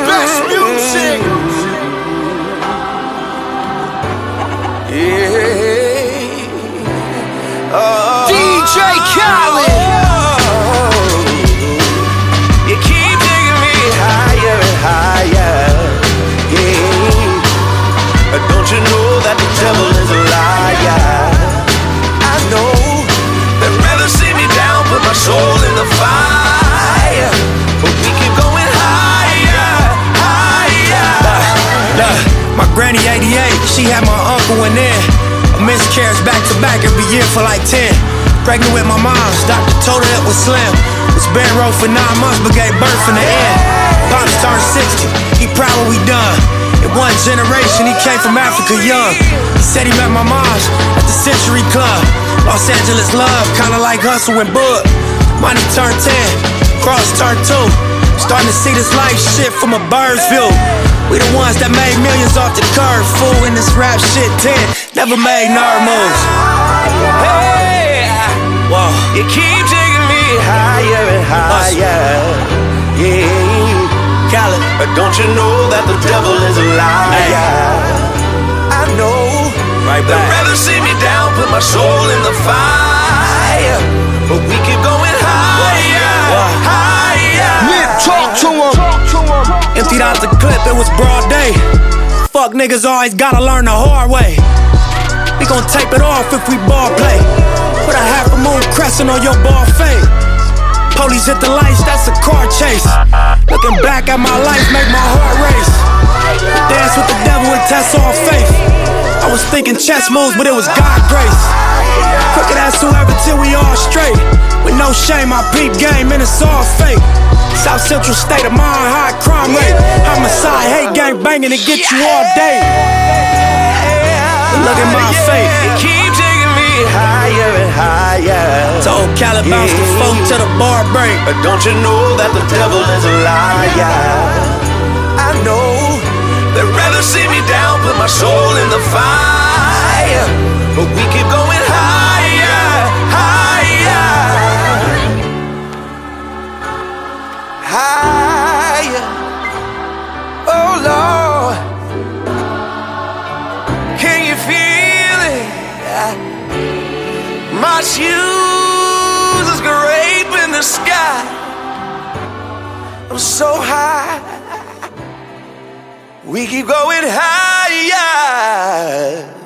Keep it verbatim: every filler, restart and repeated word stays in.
best music. Yeah. Oh. D J Khaled. You keep taking me higher and higher. Yeah. Don't you know that the devil is a liar? I know they'd rather see me down, put my soul in the fire, but we keep going higher, higher. Look, look, my granny eighty-eight, she had my uncle in there. A miscarriage back to back every year for like ten. Pregnant with my mom's, doctor told her it was slim. Was bed row for nine months, but gave birth in the end. Pops turned sixty, he proud what we done. In one generation, he came from Africa young. He said he met my mom's at the Century Club. Los Angeles love, kinda like Hustle and Bud. Money turned ten, Cross turned two. Starting to see this life shit from a bird's view. We the ones that made millions off the curve. Fool in this rap shit, ten never made nerd moves. Hey, whoa. You keep taking me higher and higher. Yeah. Khaled. But don't you know that the devil is a liar? Hey. I know. Right they'd back. rather see me down, put my soul in the fire, but we keep going higher, What? higher. Nip, talk to him. Emptied out the clip, it was broad day. Fuck niggas always gotta learn the hard way. We gon' tape it off if we ball play. Put a half a moon crescent on your ball fade. Police hit the lights, that's a car chase. Looking back at my life, make my heart race. Dance with the devil and test all faith. I was thinking chess moves, but it was God grace. Crooked ass whoever till we all straight. With no shame, I peep game and it's all fake. South Central state of mind, high crime rate. Homicide, hate gang banging to get you all day. But look at my face. You keep taking me higher and higher. Told Khaled bounce the phone to the bar break. But don't you know that the devil is a liar? I know they'd rather see me down, put my soul in the fire, but we keep going higher, higher, higher. Oh Lord, can you feel it? My shoes is scraping the sky. I'm so high. We keep going higher.